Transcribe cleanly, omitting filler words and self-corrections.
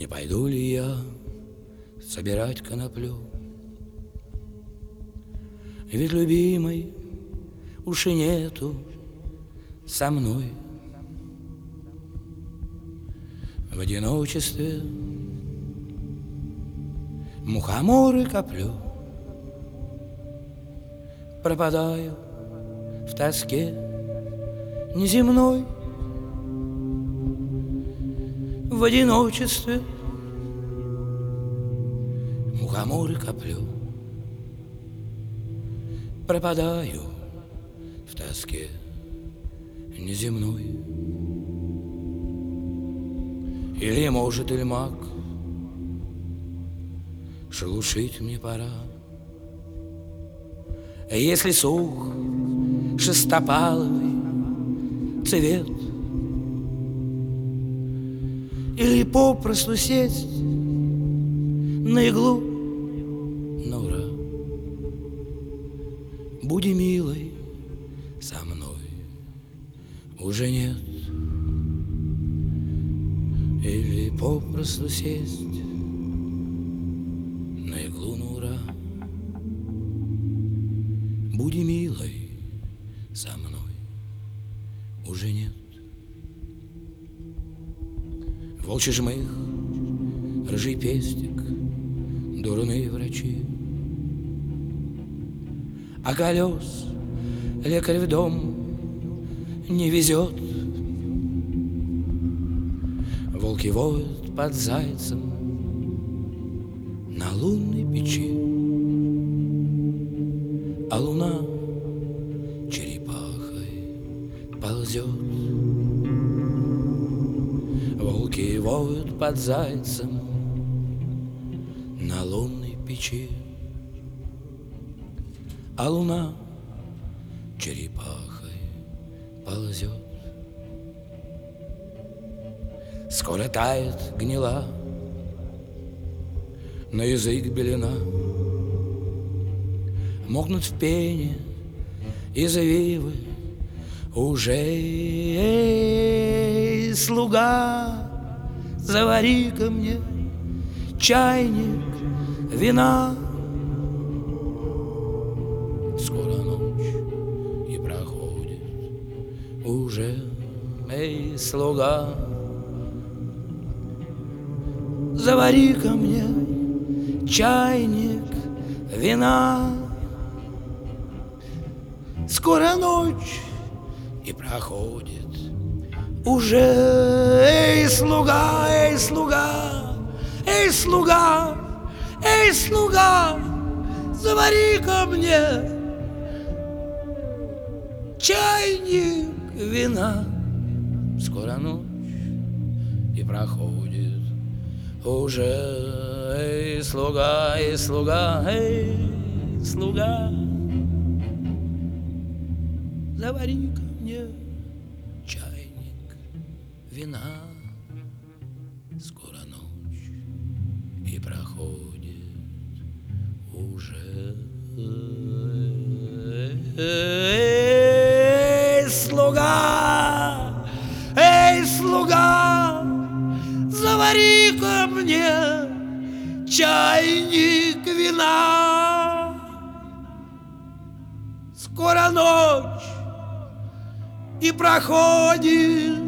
Не пойду ли я собирать коноплю? Ведь любимой уж и нету со мной. В одиночестве мухоморы коплю, пропадаю в тоске неземной. В одиночестве мухоморы коплю, пропадаю в тоске неземной. Или, может, Ильмак, шелушить мне пора. Если сух шестопаловый цвет, или попросту сесть на иглу на ура. Буди милой со мной, уже нет. Или попросту сесть на иглу на ура. Буди милой со мной, уже нет. Волчий жмых, рыжий пестик, дурные врачи. А колес лекарь в дом не везет. Волки воют под зайцем на лунной печи, а луна черепахой ползет. Волки воют под зайцем на лунной печи, а луна черепахой ползет. Скоро тает гнила, на язык белена, мокнут в пене извивы уже. Эй, слуга, завари-ка мне чайник вина. Скоро ночь и проходит уже. Эй, слуга, завари-ка мне чайник вина. Скоро ночь и проходит уже. Эй, слуга, эй, слуга, эй, слуга, эй, слуга, завари-ка мне чайник вина. Скоро ночь и проходит уже. Эй, слуга, эй, слуга, эй, слуга, завари-ка мне чайник вина. Скоро ночь и проходит уже. Эй, слуга, эй, слуга, завари-ка мне чайник вина. Скоро ночь и проходит